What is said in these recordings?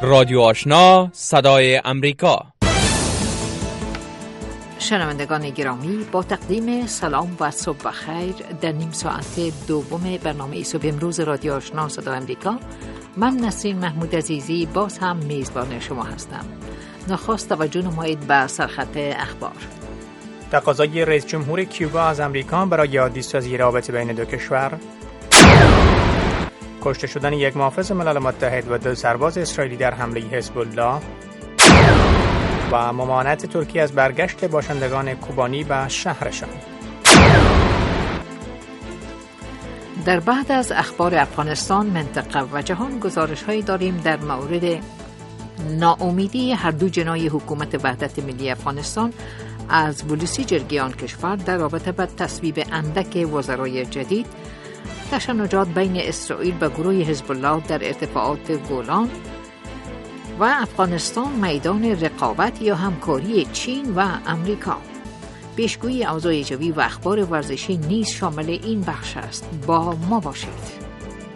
رادیو آشنا صدای امریکا. شنوندگان گرامی، با تقدیم سلام و صبح بخیر در نیم ساعت دوم برنامه صبح امروز رادیو آشنا صدای امریکا، من نسرین محمود عزیزی باز هم میزبان شما هستم. نخست توجه نمایید به سرخط اخبار. تقاضای رئیس جمهور کیوبا از امریکا برای عادی‌سازی رابطه بین دو کشور، کشته شدن یک محافظ ملل متحد و 2 سرباز اسرائیلی در حمله حزب الله و ممانعت ترکیه از برگشت باشندگان کوبانی به شهرشان. در بعد از اخبار افغانستان، منطقه و جهان گزارش‌هایی داریم در مورد ناامیدی هر دو جناح حکومت وحدت ملی افغانستان از ولسی جرگه آن کشور در رابطه با تصویب اندک وزرای جدید، تشنجات بین اسرائیل و گروه حزب الله در ارتفاعات گولان و افغانستان میدان رقابت یا همکاری چین و امریکا. پیشگویی اوضاع جوی و اخبار ورزشی نیز شامل این بخش است. با ما باشید.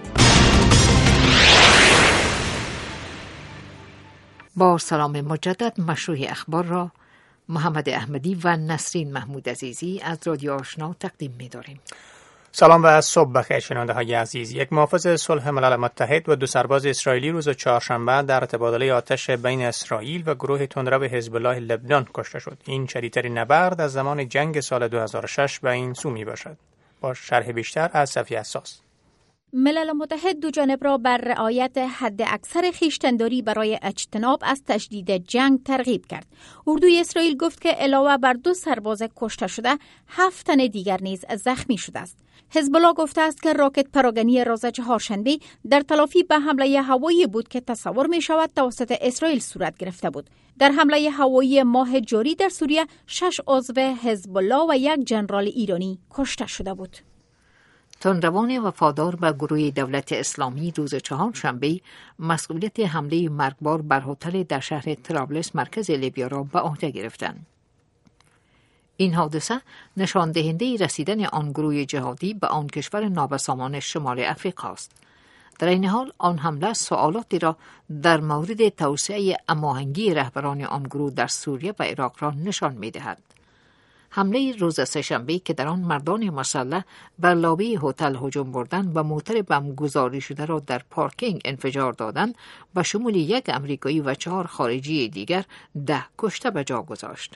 با سلام مجدد، مشروع اخبار را محمد احمدی و نسرین محمود عزیزی از رادیو آشنا تقدیم می‌داریم. سلام و صبح بخیر شنونده‌های عزیز. یک محافظ صلح ملل متحد و 2 سرباز اسرائیلی روز چهارشنبه در تبادله آتش بین اسرائیل و گروه تندرو حزب الله لبنان کشته شد. این شدیدترین نبرد از زمان جنگ سال 2006 به این سو می‌باشد. با شرح بیشتر از صفی اساس. ملل متحد دو جانب را بر رعایت حد اکثر خویشتن‌داری برای اجتناب از تشدید جنگ ترغیب کرد. اردوی اسرائیل گفت که علاوه بر 2 سرباز کشته شده، 7 تن دیگر نیز زخمی شده است. حزب الله گفته است که راکت پراگنی روز چهارشنبه در تلافی به حمله هوایی بود که تصور می شود توسط اسرائیل صورت گرفته بود. در حمله هوایی ماه جاری در سوریه 6 عضو حزب الله و 1 ژنرال ایرانی کشته شده بود. تندروان وفادار به گروه دولت اسلامی روز چهارشنبه مسئولیت حمله مرگبار بر هتل در شهر طرابلس مرکز لیبیا را به عهده گرفتند. این حادثه نشان دهنده رسیدن آن گروه جهادی به آن کشور نابسامان شمال افریقا است. در این حال آن حمله سوالاتی را در مورد توسعه هماهنگی رهبران آن گروه در سوریه و عراق را نشان می‌دهد. حمله روز سه‌شنبه که در آن مردان مسلح بر لابی هتل هجوم بردند و موتر بم گذاری شده را در پارکینگ انفجار دادند و شمول 1 امریکایی و 4 خارجی دیگر 10 کشته به جا گذاشت.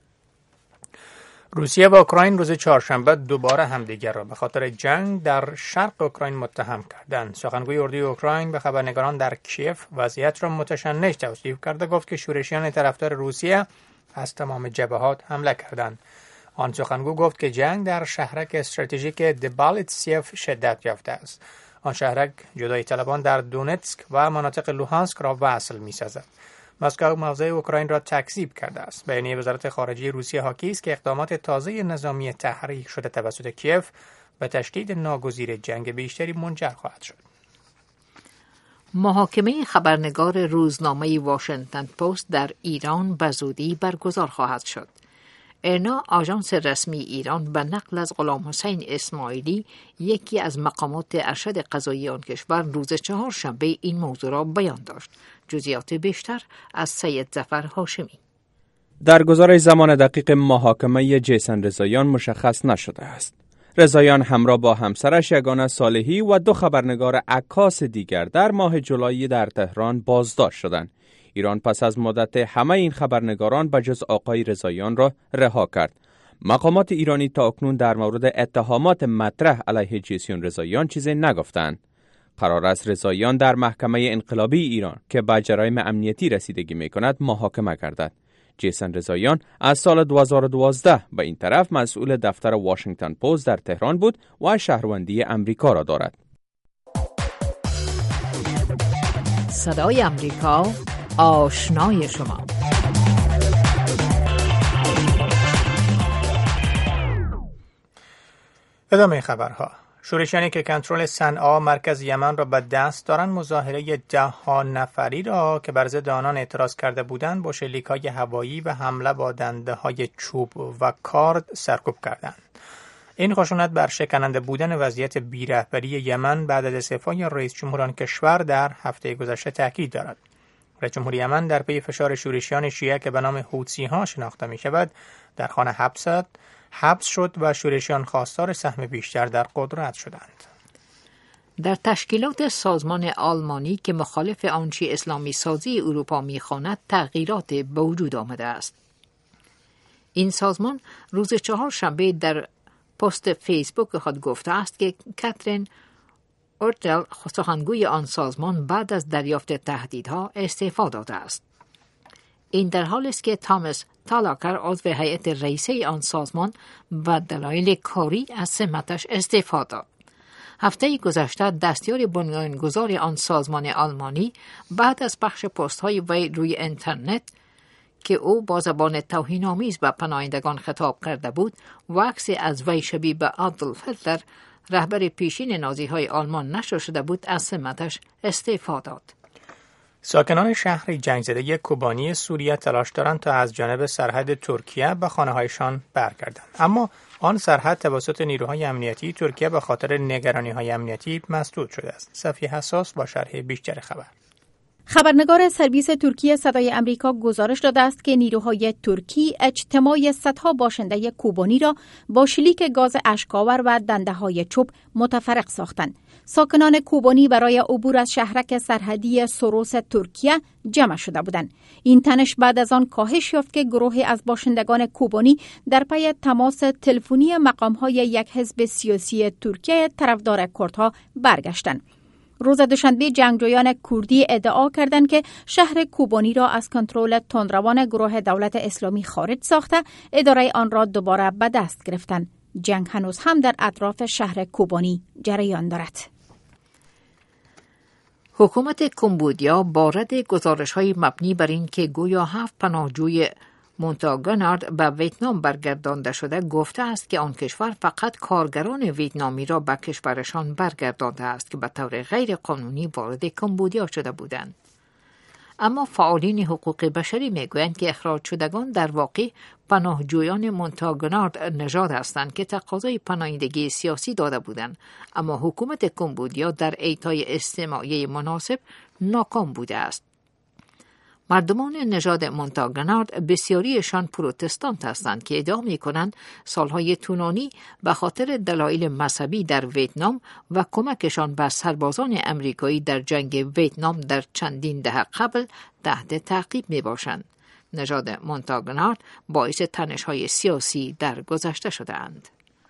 روسیه و اوکراین روز چهارشنبه دوباره همدیگر را به خاطر جنگ در شرق اوکراین متهم کردند. سخنگوی اردوی اوکراین به خبرنگاران در کیف وضعیت را متشنج توصیف کرده گفت که شورشیان طرفدار روسیه از تمام جبهات حمله کردند. آن سخنگو گفت که جنگ در شهرک استراتژیک دبالتسیف شدت یافته است. آن شهرک جدایی طلبان در دونتسک و مناطق لوهانسک را وصل می‌سازد. مسکو موضع اوکراین را تکذیب کرده است. بیانیه وزارت خارجه روسیه حاکی است که اقدامات تازه نظامی تحریک شده توسط کیف به تشدید ناگزیر جنگ بیشتری منجر خواهد شد. محاکمه خبرنگار روزنامه واشنگتن پست در ایران به زودی برگزار خواهد شد. ایرنا، آژانس رسمی ایران، به نقل از غلام حسین اسماعیلی، یکی از مقامات ارشد قضایی آن کشور، روز چهارشنبه این موضوع را بیان داشت. جزئیات بیشتر از سید ظفر هاشمی. در گزارش زمان دقیق محاکمه جیسن رضاییان مشخص نشده است. رضاییان همراه با همسرش یگانه صالحی و 2 خبرنگار عکاس دیگر در ماه جولای در تهران بازداشت شدند. ایران پس از مدت همه این خبرنگاران به جز آقای رضاییان را رها کرد. مقامات ایرانی تا اکنون در مورد اتهامات مطرح علیه جیسن رضاییان چیزی نگفتند. قرار است رضاییان در محکمه انقلابی ایران که به جرایم امنیتی رسیدگی می‌کند محاکمه گردد. جیسن رضاییان از سال 2012 به این طرف مسئول دفتر واشنگتن پست در تهران بود و شهروندی امریکا را دارد. صدای امریکا، آشنای شما. ادامه خبرها. شورشیانی که کنترل صنعا مرکز یمن را به دست دارند مظاهره 10 نفری را که بر ضد آنان اعتراض کرده بودند با شلیک‌های هوایی و حمله با دنده‌های چوب و کارد سرکوب کردند. این خشونت بر شکننده بودن وضعیت بی‌رهبری یمن بعد از استعفای رئیس جمهور آن کشور در هفته گذشته تاکید دارد. رئیس جمهور یمن در پی فشار شورشیان شیعه که به نام حوثی‌ها شناخته می‌شود در خانه حبس شد و شورشیان خواستار سهم بیشتر در قدرت شدند. در تشکیلات سازمان آلمانی که مخالف آنچه اسلامی سازی اروپا می‌خواند تغییرات به وجود آمده است. این سازمان روز چهارشنبه در پست فیسبوک خود گفته است که کاترین اورتل سخنگوی آن سازمان بعد از دریافت تهدیدها استعفا داده است. این در حالی است که تامس تالاکر عضو هیئت رئیسه آن سازمان و دلایل کاری از سمتش استعفا داد. هفته گذشته دستیار بنیانگذار آن سازمان آلمانی بعد از پخش پست‌های وی روی اینترنت که او با زبان توهین‌آمیز به پناهندگان خطاب کرده بود و عکسی از وی شبیه به آدولف هیتلر رهبر پیشین نازی‌های آلمان نشر شده بود از سمتش استعفا داد. ساکنان شهر جنگ زده کوبانی سوریه تلاش دارند تا از جانب سرحد ترکیه به خانه‌هایشان برگردند، اما آن سرحد توسط نیروهای امنیتی ترکیه به خاطر نگرانی‌های امنیتی مسدود شده است. صفی حساس با شرح بیشتر خبر. خبرنگار سرویس ترکیه صدای امریکا گزارش داده است که نیروهای ترکی اجتماع صدها باشنده کوبانی را با شلیک گاز اشک‌آور و دنده‌های چوب متفرق ساختند. ساکنان کوبانی برای عبور از شهرک سرحدی سروس ترکیه جمع شده بودند. این تنش بعد از آن کاهش یافت که گروهی از باشندگان کوبانی در پی تماس تلفنی مقام‌های یک حزب سیاسی ترکیه طرفدار کردها برگشتند. روز دوشنبه جنگجویان کردی ادعا کردند که شهر کوبانی را از کنترل تندروان گروه دولت اسلامی خارج ساخته اداره آن را دوباره به دست گرفتند. جنگ هنوز هم در اطراف شهر کوبانی جریان دارد. حکومت کمبودیا با رد گزارش‌های مبنی بر این که گویا 7 پناهجوی مونتاگنارد به ویتنام برگردانده شده گفته است که آن کشور فقط کارگران ویتنامی را به کشورشان برگردانده است که به طور غیر قانونی وارد کمبودیا شده بودند. اما فعالین حقوق بشری میگویند که اخراج شدگان در واقع پناهجویان مونتاگنارد نژاد هستند که تقاضای پناهندگی سیاسی داده بودند، اما حکومت کمبودیا در اعطای استماعی مناسب ناکام بوده است. مردمان نژاد مونتاگنارد بسیاریشان پروتستانت هستند که ادعا می‌کنند سالهای طولانی به خاطر دلایل مذهبی در ویتنام و کمکشان به سربازان امریکایی در جنگ ویتنام در چندین دهه قبل تحت تعقیب می‌باشند. نژاد مونتاگنارد باعث تنش‌های سیاسی در گذشته شده‌اند.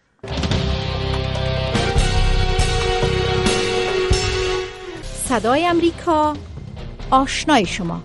صدای امریکا، آشنای شما.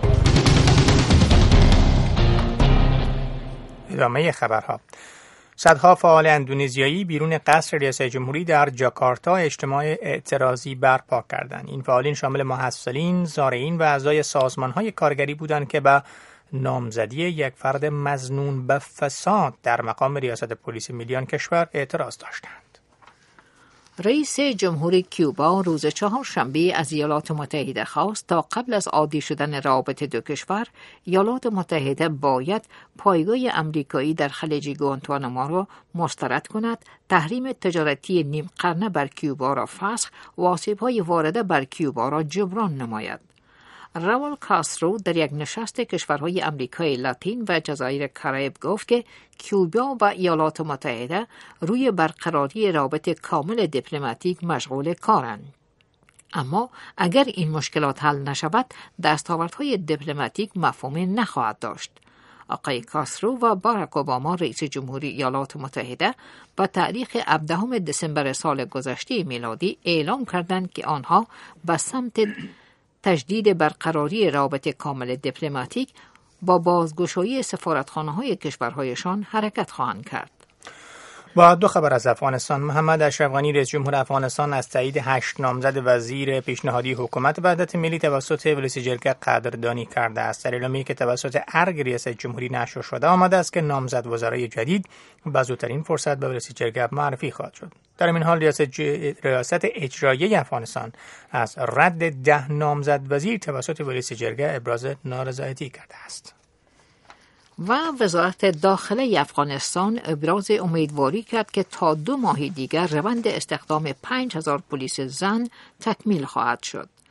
ادامه خبرها. صدها فعال اندونزیایی بیرون قصر ریاست جمهوری در جاکارتا اجتماع اعتراضی برپا کردند. این فعالین شامل محصلین، زارعین و اعضای سازمان‌های کارگری بودند که به نامزدی یک فرد مظنون به فساد در مقام ریاست پلیس ملی آن کشور اعتراض داشتند. رئیس جمهور کیوبا روز چهارشنبه از ایالات متحده خواست تا قبل از عادی شدن روابط دو کشور، ایالات متحده باید پایگاه امریکایی در خلیج گوانتانامو را مسترد کند، تحریم تجارتی نیم قرنه بر کیوبا را فسخ و آسیب‌های وارده بر کیوبا را جبران نماید. راول کاسترو در یک نشست کشورهای امریکای لاتین و جزایر کرائیب گفت که کیوبا و ایالات متحده روی برقراری رابط کامل دیپلماتیک مشغول کارند. اما اگر این مشکلات حل نشود، دستاوردهای دیپلماتیک مفهومی نخواهد داشت. آقای کاسترو و باراک اوباما رئیس جمهوری ایالات متحده با تاریخ 17 دسامبر سال گذشته میلادی اعلام کردند که آنها به سمت تجدید برقراری رابط کامل دیپلماتیک با بازگشایی سفارتخانه‌های کشورهایشان حرکت خواهند کرد. با دو خبر از افغانستان. محمد اشرف غنی رئیس جمهور افغانستان از تایید 8 نامزد وزیر پیشنهادی حکومت وحدت ملی توسط ولایت جرگه قدردانی کرده است. در اعلامیه‌ای که توسط ارگ ریاست جمهوری نشر شده آمده است که نامزد وزرای جدید به زودترین فرصت به ولایت جرگه معرفی خواهد شد. در این حال ریاست اجرایی افغانستان از رد 10 نامزد وزیر توسط ولایت جرگه ابراز نارضایتی کرده است. و وزارت داخله افغانستان ابراز امیدواری کرد که تا 2 ماه دیگر روند استخدام 5000 پلیس زن تکمیل خواهد شد.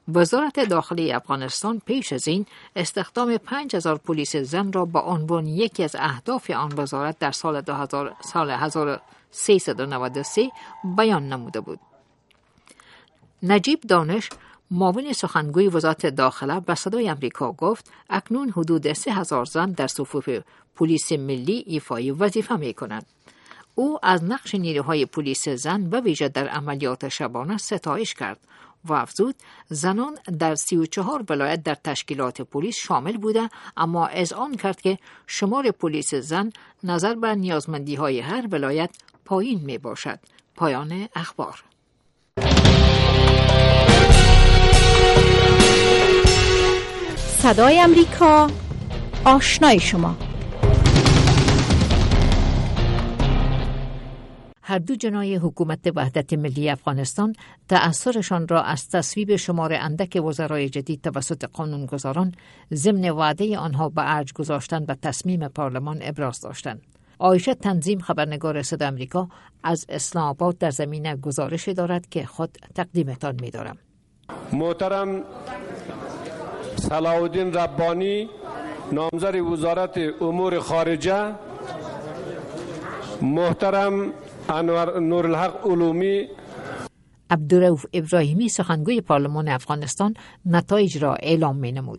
وزارت داخلی افغانستان پیش از این استخدام 5000 پلیس زن را با عنوان یکی از اهداف آن وزارت در سال 1393 بیان نموده بود. نجیب دانش، معاون سخنگوی وزارت داخله، به صدای آمریکا گفت اکنون حدود 3000 زن در صفوف پلیس ملی ایفای وظیفه می کنند. او از نقش نیروهای پلیس زن و ویژه در عملیات شبانه ستایش کرد و افزود زنان در 34 ولایت در تشکیلات پلیس شامل بوده، اما اذعان کرد که شمار پلیس زن نظر به نیازمندی های هر ولایت پایین می باشد. پایان اخبار. صدای امریکا، آشنای شما. هر دو جناح حکومت وحدت ملی افغانستان تأثیرشان را از تصویب شمار اندک وزرای جدید توسط قانونگذاران ضمن وعده آنها به ارج گذاشتن و تصمیم پارلمان ابراز داشتند. عایشه تنظیم، خبرنگار صدای آمریکا از اسلام آباد، در زمینه گزارش دارد که خود تقدیمتان می‌دارم. محترم صلاح الدین ربانی، نامزد وزارت امور خارجه، محترم انور نورالحق علومی. عبدالرؤوف ابراهیمی، سخنگوی پارلمان افغانستان، نتایج را اعلام می‌نمود.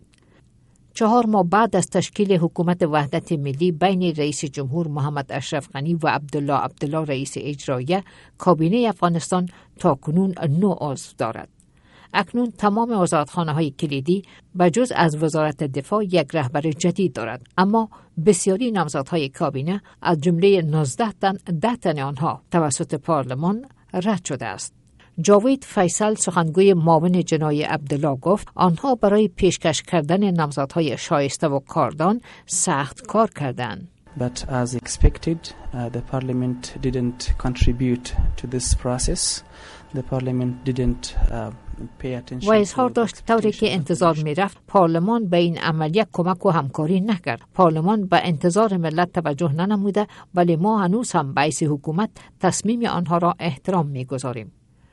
4 ماه بعد از تشکیل حکومت وحدت ملی بین رئیس جمهور محمد اشرف غنی و عبدالله رئیس اجراییه، کابینه افغانستان تاکنون 9 عضو دارد. اکنون تمام وزارتخانه‌های کلیدی به جز از وزارت دفاع یک رهبر جدید دارد، اما بسیاری نامزدهای کابینه از جمله 19 تن 10 تن آنها توسط پارلمان رد شده است. جاوید فیصل، سخنگوی معاون جنای عبدالله، گفت آنها برای پیشکش کردن نامزدهای شایسته و کاردان سخت کار کردند. But as expected, the parliament didn't contribute to this process. The parliament didn't pay attention. و اظهار داشت طوری که انتظار می رفت پارلمان به این عملیه کمک و همکاری نکرد. پارلمان به انتظار ملت توجه ننموده، ولی ما هنوز هم بعث حکومت تصمیم آنها را احترام می گذاریم.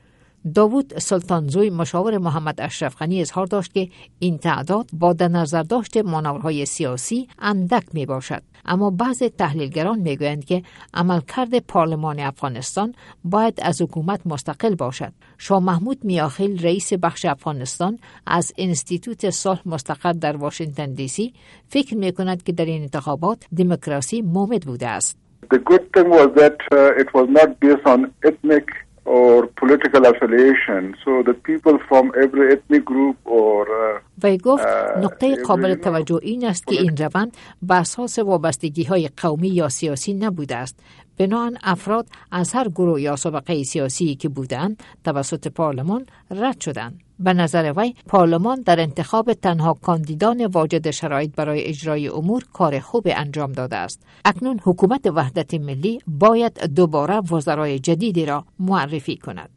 داوود سلطانزوی، مشاور محمد اشرف غنی، اظهار داشت که این تعداد با در نظر داشت مانورهای سیاسی اندک می باشد، اما بعضی تحلیلگران می گویند که عملکرد پارلمان افغانستان باید از حکومت مستقل باشد. شاه محمود میاخیل، رئیس بخش افغانستان از انستیتوت صلح مستقر در واشنگتن دی سی، فکر می کند که در این انتخابات دموکراسی مومد بوده است. The good thing was that it was not based on ethnic or political affiliation, so the people from every ethnic group or وی گفت نقطه قابل توجه این است که این روند بر اساس وابستگی‌های قومی یا سیاسی نبوده است. بنابراین افراد از هر گروه یا طبقه سیاسی که بودند توسط پارلمان رد شدند. به نظر وی پارلمان در انتخاب تنها کاندیدان واجد شرایط برای اجرای امور کار خوب انجام داده است. اکنون حکومت وحدت ملی باید دوباره وزرای جدیدی را معرفی کند.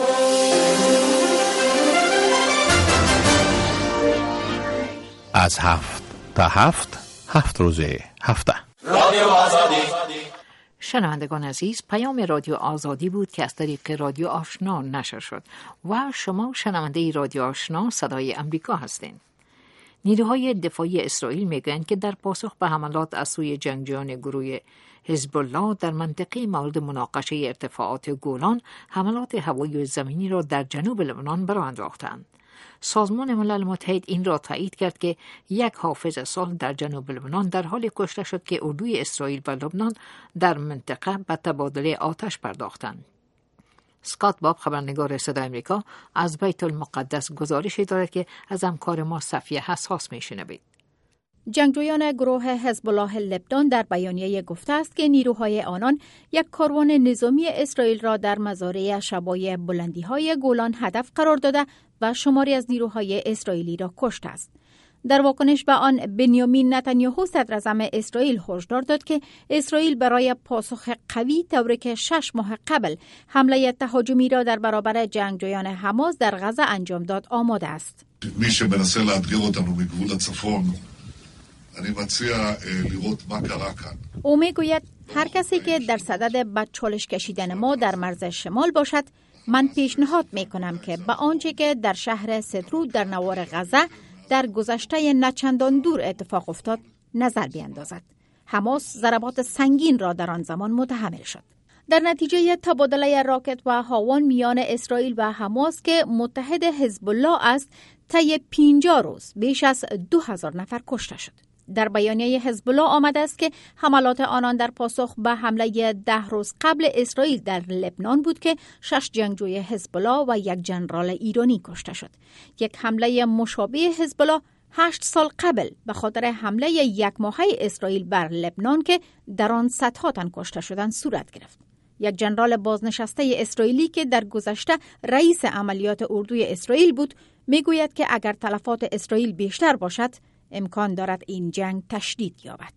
از 7 تا 7 روز هفته. رادیو آزادی. شنوندگان عزیز، پیام رادیو آزادی بود که از طریق رادیو آشنا نشر شد و شما شنونده رادیو آشنا صدای امریکا هستین. نیروهای دفاعی اسرائیل میگویند که در پاسخ به حملات از سوی جنگجویان گروه حزب الله در منطقه مورد مناقشه ارتفاعات گولان حملات هوایی و زمینی را در جنوب لبنان برآ انداختند. سازمان ملل متحد این را تایید کرد که یک حافظ صلح در جنوب لبنان در حال کشته شد که اردوی اسرائیل و لبنان در منطقه به تبادله آتش پرداختند. اسکات باب، خبرنگار صدای آمریکا، از بیت المقدس گزارشی دارد که از همکار ما صفیه حساس میشنوید. جنگجویان گروه حزب الله لبنان در بیانیه گفته است که نیروهای آنان یک کاروان نظامی اسرائیل را در مزارع شبای بلندی‌های گولان هدف قرار داده و شماری از نیروهای اسرائیلی را کشته است. در واکنش به آن، بنیامین نتانیاهو صدراعظم اسرائیل هشدار داد که اسرائیل برای پاسخ قوی طوری که 6 ماه قبل حمله تهاجمی را در برابر جنگجویان حماس در غزه انجام داد آماده است. מי שמנסה לאתגר אותנו מגבול הצפון, אני מציע לראות מה קרה כאן. او میگوید هر کسی که در صدد به چالش کشیدن ما در مرز شمال باشد من پیشنهاد میکنم که به آنچه که در شهر سدرو در نوار غزه در گذشته نچندان دور اتفاق افتاد نظر بیندازد. حماس ضربات سنگین را در آن زمان متحمل شد. در نتیجه تبادله راکت و هاون میان اسرائیل و حماس که متحد حزب الله است، طی 50 روز بیش از 2000 نفر کشته شد. در بیانیه حزب الله آمده است که حملات آنان در پاسخ به حمله 10 روز قبل اسرائیل در لبنان بود که 6 جنگجوی حزب الله و 1 ژنرال ایرانی کشته شد. یک حمله مشابه حزب الله 8 سال قبل به خاطر حمله 1 ماهه اسرائیل بر لبنان که در آن صدها تن کشته شدند صورت گرفت. یک ژنرال بازنشسته اسرائیلی که در گذشته رئیس عملیات اردوی اسرائیل بود میگوید که اگر تلفات اسرائیل بیشتر باشد امکان دارد این جنگ تشدید یابد.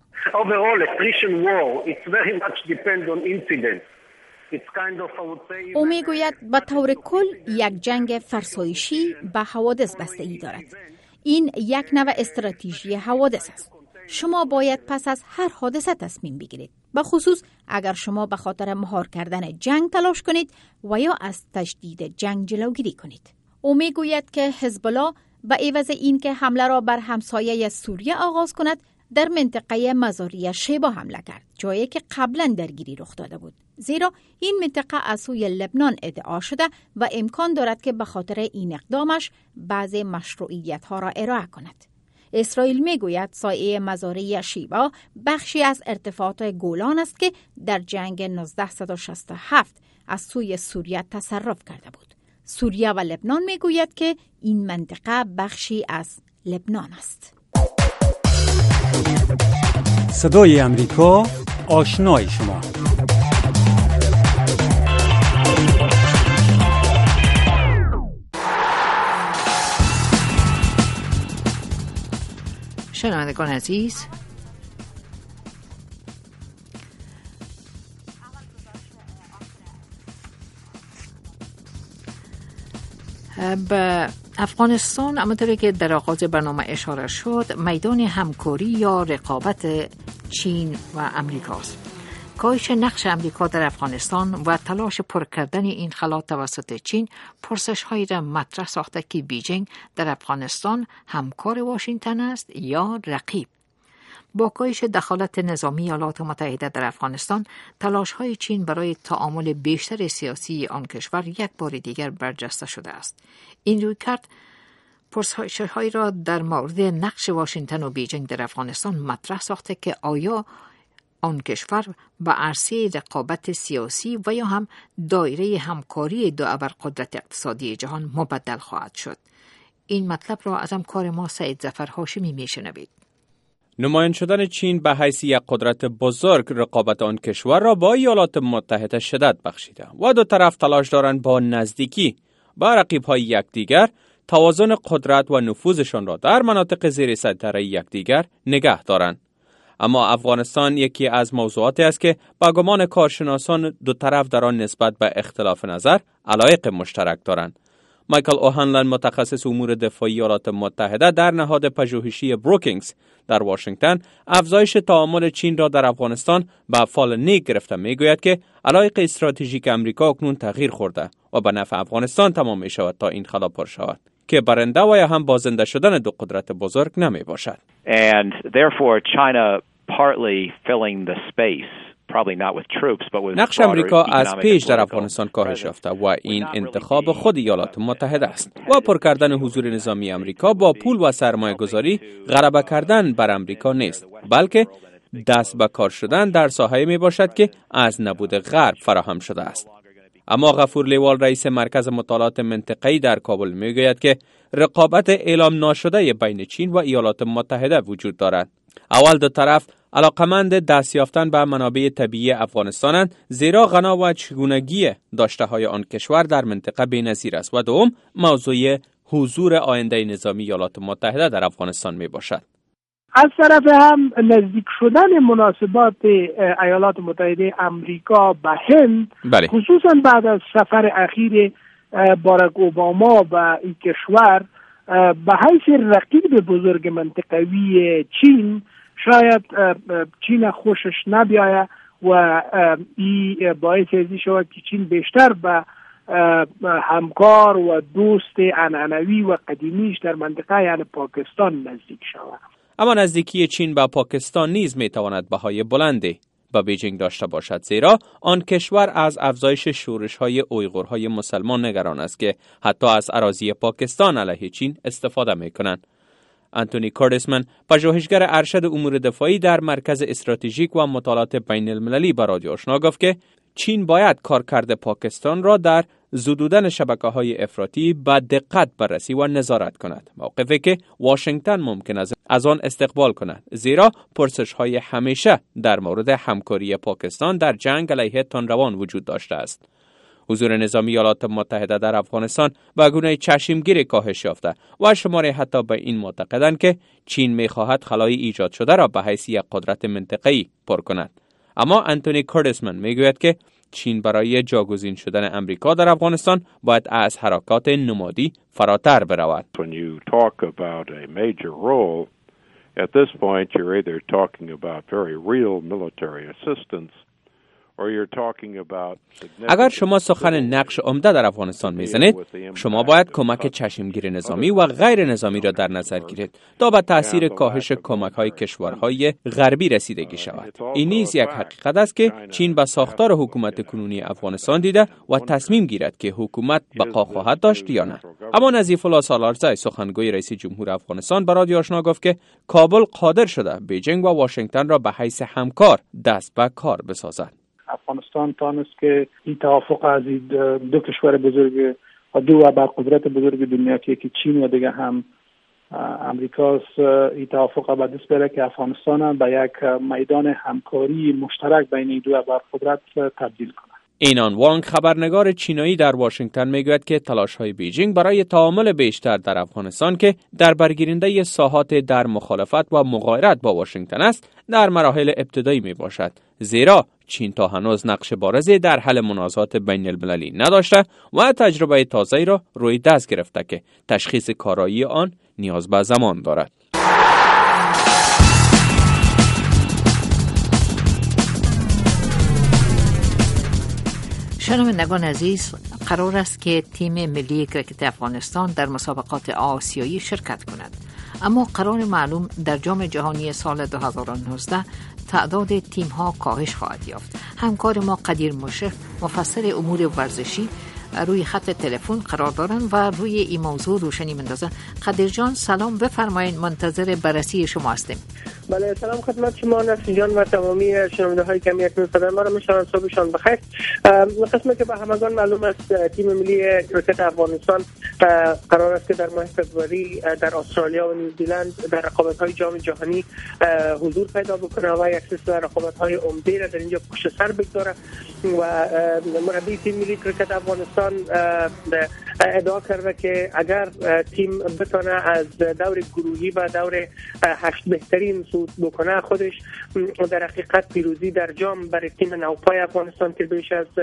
او میگوید به طور کل یک جنگ فرسایشی به حوادث بستگی دارد. این یک نوع استراتژی حوادث است. شما باید پس از هر حادثه تصمیم بگیرید، به خصوص اگر شما به خاطر مهار کردن جنگ تلاش کنید و یا از تشدید جنگ جلوگیری کنید. او میگوید که حزب الله به عوض این که حمله را بر همسایه سوریه آغاز کند در منطقه مزاری شیبا حمله کرد، جایی که قبلا درگیری رخ داده بود، زیرا این منطقه از سوی لبنان ادعا شده و امکان دارد که به خاطر این اقدامش بعضی مشروعیت ها را ارائه کند. اسرائیل میگوید سایه مزاری شیبا بخشی از ارتفاعات گولان است که در جنگ 1967 از سوی سوریه تصرف کرده بود. سوریه و لبنان میگوید که این منطقه بخشی از لبنان است. صدای امریکا، آشنای شما. شنوندگان عزیز، به افغانستان همونطوری که در آغاز برنامه اشاره شد میدان همکاری یا رقابت چین و امریکاست. کاهش نقش امریکا در افغانستان و تلاش پر کردن این خلا توسط چین پرسش‌هایی را مطرح ساخته که بیجینگ در افغانستان همکار واشنگتن است یا رقیب. با کاهش دخالت نظامی ایالات متحده در افغانستان، تلاش‌های چین برای تعامل بیشتر سیاسی آن کشور یک بار دیگر برجسته شده است. این رویکرد پرسش‌هایی را در مورد نقش واشنگتن و بیجینگ در افغانستان مطرح ساخته که آیا آن کشور به عرصه رقابت سیاسی و یا هم دایره همکاری دو ابرقدرت اقتصادی جهان مبدل خواهد شد. این مطلب را از همکار ما سعید ظفر هاشمی میشنوید. نمایان شدن چین به حیث یک قدرت بزرگ رقابت آن کشور را با ایالات متحده شدت بخشیده و دو طرف تلاش دارند با نزدیکی با رقیب‌های یکدیگر توازن قدرت و نفوذشان را در مناطق زیر سیطره یکدیگر نگه دارند. اما افغانستان یکی از موضوعاتی است که با گمان کارشناسان دو طرف در آن نسبت به اختلاف نظر علایق مشترک دارند. مایکل اوهنلند، متخصص امور دفاعی ایالات متحده در نهاد پژوهشی بروکینگز در واشنگتن، افزایش تعامل چین را در افغانستان به فال نیک گرفته میگوید که علایق استراتژیک امریکا اکنون تغییر خورده و به نفع افغانستان تمام می شود تا این خلا پر شود که برنده و یا هم بازنده شدن دو قدرت بزرگ نمی باشد. And therefore China partly filling the space. نقش امریکا از پیش در افغانستان کاهش یافته و این انتخاب خود ایالات متحده است و پر کردن حضور نظامی امریکا با پول و سرمایه گذاری غلبه کردن بر امریکا نیست، بلکه دست به کار شدن در ساحه‌ای می باشد که از نبود غرب فراهم شده است. اما غفور لیوال، رئیس مرکز مطالعات منطقه‌ای در کابل، می گوید که رقابت اعلام ناشده بین چین و ایالات متحده وجود دارد. اول دو طرف علاقمند دست یافتن به منابع طبیعی افغانستانند، زیرا غنا و چگونگی داشته‌های آن کشور در منطقه بی‌نظیر است و دوم موضوع حضور آینده نظامی ایالات متحده در افغانستان می باشد. از طرف هم نزدیک شدن مناسبات ایالات متحده امریکا به هند، خصوصا بعد از سفر اخیر باراک اوباما به این کشور به حیث رقیب بزرگ منطقوی چین، شاید چین خوشش نبیاید و این باعث ازی شود که چین بیشتر به همکار و دوست عنعنوی و قدیمیش در منطقه یعنی پاکستان نزدیک شود. اما نزدیکی چین به پاکستان نیز میتواند بهای بلندی به بیجینگ داشته باشد، زیرا آن کشور از افزایش شورش‌های اویغورهای مسلمان نگران است که حتی از اراضی پاکستان علیه چین استفاده می‌کنند. آنتونی کوردسمن، پژوهشگر ارشد امور دفاعی در مرکز استراتژیک و مطالعات بین المللی به رادیو آشنا گفت که چین باید کارکرد پاکستان را در زدودن شبکه‌های افراطی با دقت بررسی و نظارت کند، موقفی که واشنگتن ممکن است از آن استقبال کند، زیرا پرسش‌های همیشه در مورد همکاری پاکستان در جنگ علیه تندروان وجود داشته است. حضور نظامی ایالات متحده در افغانستان به گونه چشمگیر کاهش یافته و شماری حتی به این معتقدند که چین می‌خواهد خلای ایجاد شده را به حیث یک قدرت منطقه‌ای پر کند. اما آنتونی کوردسمن میگوید که چین برای جاگزین شدن امریکا در افغانستان باید از حرکات نمادی فراتر برود. When you talk about a major role, at this point you're either talking about very real military assistance or you're talking about اگر شما سخن نقش عمده در افغانستان میزنید، شما باید کمک چشمگیر نظامی و غیر نظامی را در نظر گیرید تا به تاثیر کاهش کمک‌های کشورهای غربی رسیدگی شود. این نیز یک حقیقت است که چین به ساختار حکومت کنونی افغانستان دیده و تصمیم گیرد که حکومت بقا خواهد داشت یا نه. اما نظیف الله سالارزی، سخنگوی رئیس جمهور افغانستان، به رادیو آشنا گفت که کابل قادر شده بیجینگ و واشنگتن را به حیث همکار دست به کار بسازد. افغانستان تانست که این توافق از دو کشور بزرگ و دو ابرقدرت بزرگ دنیا که یکی چین و دیگه هم امریکاست، این توافق به دست بیاره که افغانستان به یک میدان همکاری مشترک بین دو ابرقدرت تبدیل کنه. اینان وانگ، خبرنگار چینایی در واشنگتن، میگوید که تلاش‌های بیجینگ برای تعامل بیشتر در افغانستان که در برگیرنده ساحات در مخالفت و مغایرت با واشنگتن است، در مراحل ابتدایی میباشد، زیرا چین تا هنوز نقش بارزی در حل منازعات بین المللی نداشته و تجربه تازه‌ای را روی دست گرفته که تشخیص کارایی آن نیاز به زمان دارد. شنوندگان عزیز، قرار است که تیم ملی کرکت افغانستان در مسابقات آسیایی شرکت کند، اما قرار معلوم در جام جهانی سال 2019 تعداد تیم‌ها کاهش خواهد یافت. همکار ما قدیر مشرف، مفسر امور ورزشی، روی خط تلفن قرار دارند و روی این موضوع روشنی می‌اندازند. قدیر جان سلام، بفرمایید، منتظر بررسی شما هستیم. بله، سلام خدمت شما نصر جان و تمامی شنونده‌های که اکنون صدای ما را میشنوند. صبحشان بخیر. قسمی که به همگان معلوم است، تیم ملی کرکت افغانستان قرار است که در ماه فوریه در استرالیا و نیوزیلند در رقابت‌های جام جهانی حضور پیدا بکنه و یک سلسله رقابت‌های عمده را در اینجا پشت سر بگذاره و مربی تیم ملی کرکت افغانستان ادعا کرده که اگر تیم بتونه از دور گروهی و دور 8 بهترین صعود بکنه، خودش در حقیقت پیروزی در جام برای تیم نوپای افغانستان که بیش از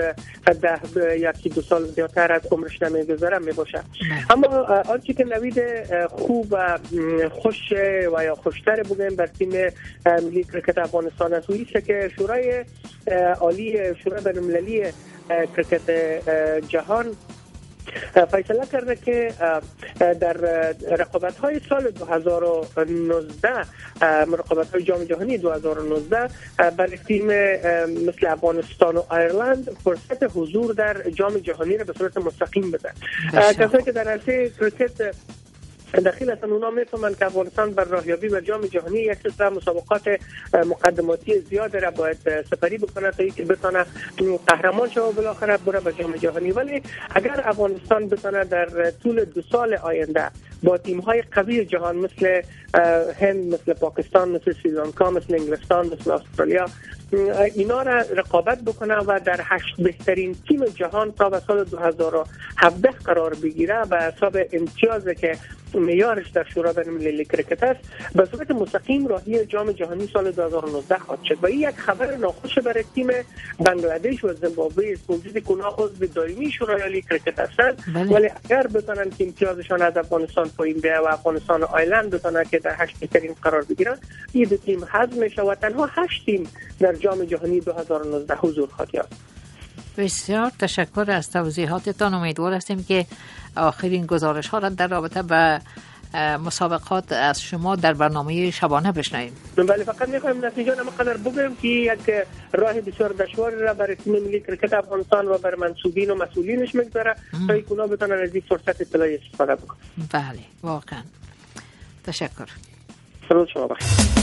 1-2 سال زیادتر از عمرش نمیگذره میباشه. اما آنچه که نوید خوب و خوش و یا خوشتر بگیم بر تیم ملی کرکت افغانستان است، است که شورای عالی شورای بین‌المللی کرکت جهان فیصله کرده که در رقابت‌های سال 2019 رقابت‌های جام جهانی 2019 برای تیم مثل افغانستان و ایرلند فرصت حضور در جام جهانی را به صورت مستقیم بده. کسایی که در عرصه کرکت داخل هستند اونا میفهمند که افغانستان بر راهیابی به جام جهانی یک سلسله مسابقات مقدماتی زیاد را باید سپری بکنه تا اینکه بتونه قهرمان شه و بالاخره بره به جام جهانی. ولی اگر افغانستان بتونه در طول 2 سال آینده با تیم‌های قوی جهان مثل هند، مثل پاکستان، مثل سریلانکا، مثل انگلستان، مثل استرالیا اینا را رقابت بکنه و در 8 بهترین تیم جهان تا به سال 2017 قرار بگیره به حساب امتیازی که معیارش در شورای بین‌المللی کرکت است، به صورت مستقیم راهی جام جهانی سال 2019 خواهد شد. و این یک خبر ناخوش برای تیم بنگلادش و زیمبابوه است، موجودی که اونها عضو دائمی شورای عالی کرکت هستند، ولی اگر بتونن که امتیازشان از افغانستان پایین بیاد و افغانستان و آیلند بتونن که در 8 بهترین قرار بگیرن، این دو تیم حذف میشه و تنها 8 تیم در جام جهانی 2019 حضور خواهد یافت. بسیار تشکر از توضیحاتتان. امیدوار هستیم که آخرین گزارش ها را در رابطه با مسابقات از شما در برنامه شبانه بشنویم. بله، فقط میخوایم نتیجه را مقدر بگویم که یک راه بسیار دشوار را برای تیم ملی کرکت افغانستان و بر منصوبین و مسئولینش میگذاره تا اینکه بتونن از این فرصت اطلاعی استفاده بکنن. بله واقعا تشکر. روز شما بخیر.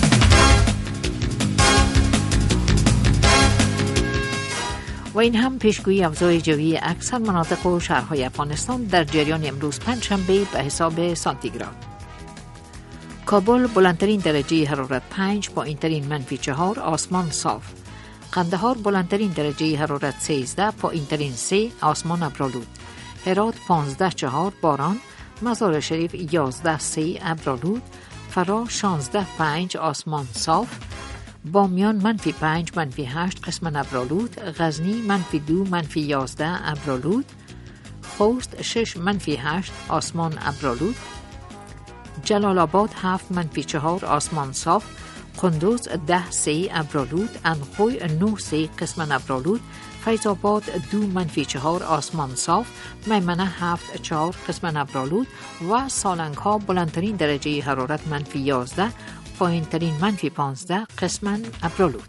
و این هم پیشگویی افزایش جوی اکثر مناطق و شهرهای افغانستان در جریان امروز پنجشنبه به حساب سانتیگراد. کابل بلندترین درجه حرارت 5 با پایین‌ترین -4 آسمان صاف. قندهار بلندترین درجه حرارت 13 پایین‌ترین 3 آسمان ابرآلود. هرات 15.4 باران. مزار شریف 11.3 ابرآلود. فرا 16.5 آسمان صاف. بامیان -5 -8 قسما ابرآلود. غزنی -2 -11 ابرآلود. خوست 6 -8 آسمان ابرآلود. جلال آباد 7 -4 آسمان صاف. قندوز 10.3 ابرآلود. انخوی 9.3 قسما ابرآلود. فیض آباد 2 -4 آسمان صاف. میمنه 7.4 قسما ابرآلود و سالنگ ها بلندترین درجه حرارت -11 پایین‌ترین -15 قسما ابرآلود.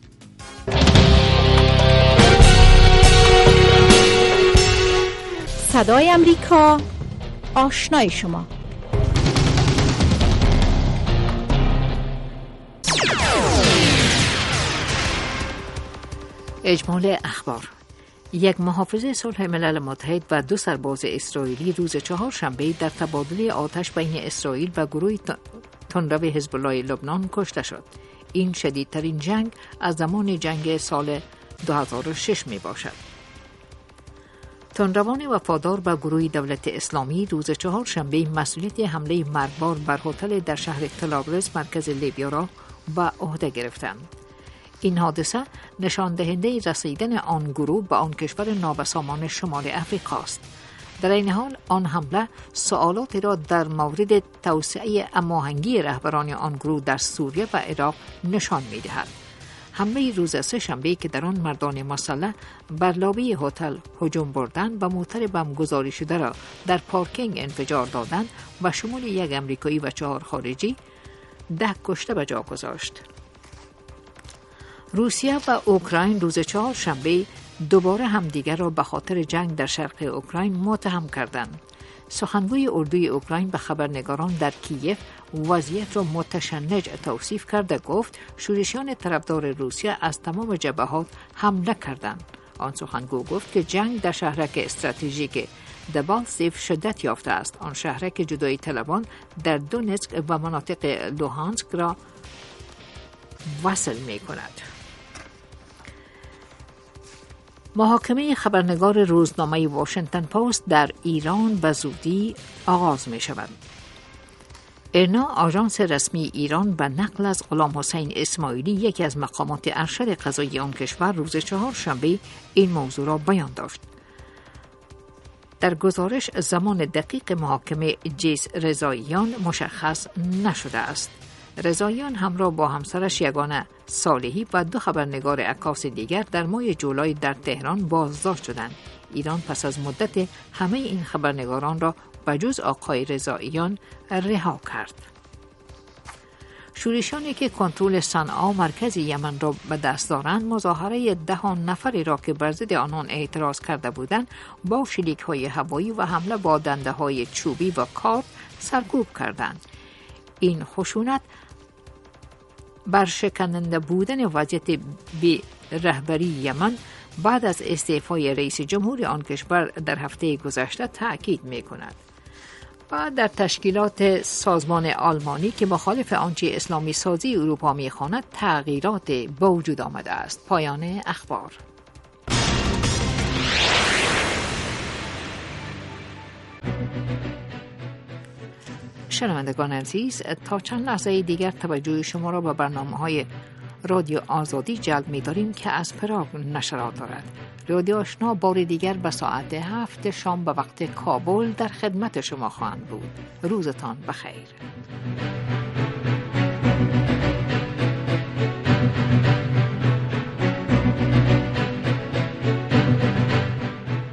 صدای امریکا، آشنای شما. اجمال اخبار. یک محافظ صلح ملل متحد و 2 سرباز اسرائیلی روز چهارشنبه در تبادل آتش بین اسرائیل و گروه تندرو حزب الله لبنان کشته شد. این شدیدترین جنگ از زمان جنگ سال 2006 می باشد. تندروان وفادار به گروه دولت اسلامی روز چهارشنبه مسئولیت حمله مرگبار بر هتل در شهر طرابلس مرکز لیبیا را به عهده گرفتند. این حادثه نشان دهنده رسیدن آن گروه به آن کشور نابسامان شمال افریقا است. در این حال آن حمله سوالاتی را در مورد توسعه هماهنگی رهبران آن گروه در سوریه و عراق نشان می‌دهد. حمله روز سه‌شنبه که در آن مردان مسلح بر لابی هتل هجوم بردند و موتر بمبگذاری شده را در پارکینگ انفجار دادند و شمول 1 امریکایی و 4 خارجی 10 کشته به جا گذاشت. روسیه و اوکراین روز چهارشنبه دوباره همدیگر را به خاطر جنگ در شرق اوکراین متهم کردند. سخنگوی اردوی اوکراین به خبرنگاران در کیف وضعیت را متشنج توصیف کرده گفت شورشیان طرفدار روسیه از تمام جبهات حمله کردند. آن سخنگو گفت که جنگ در شهرک استراتژیک دبالسیف شدت یافته است. آن شهرک جدایی طلبان در دونتسک و مناطق لوهانسک را وصل می کند. محاکمه خبرنگار روزنامه واشنگتن پست در ایران به زودی آغاز می شود. ایرنا آژانس رسمی ایران به نقل از غلام حسین اسماعیلی یکی از مقامات ارشد قضایی آن کشور روز چهارشنبه این موضوع را بیان داشت. در گزارش زمان دقیق محاکمه جیس رضاییان مشخص نشده است. رضاییان همراه با همسرش یگانه صالحی و 2 خبرنگار عکاس دیگر در ماه جولای در تهران بازداشت شدند. ایران پس از مدت همه این خبرنگاران را بجز آقای رضاییان رها کرد. شورشیانی که کنترل صنعا مرکز یمن را به دست دارند مظاهره 10 نفری را که بر ضد آنان اعتراض کرده بودند با شلیک‌های هوایی و حمله با دنده‌های چوبی و کارد سرکوب کردند. این خشونت برشکننده بودن وضعیت بی رهبری یمن بعد از استعفای رئیس جمهور آن کشور در هفته گذشته تأکید می کند. و در تشکیلات سازمان آلمانی که مخالف آنچه اسلامی سازی اروپا می خواند تغییرات به وجود آمده است. پایان اخبار. شنوندگان عزیز، تا چند لحظه دیگر توجه شما را به برنامه‌های رادیو آزادی جلب می‌داریم که از پراگ نشرات دارد. رادیو آشنا بار دیگر به ساعت 7 شام به وقت کابل در خدمت شما خواهند بود. روزتان بخیر.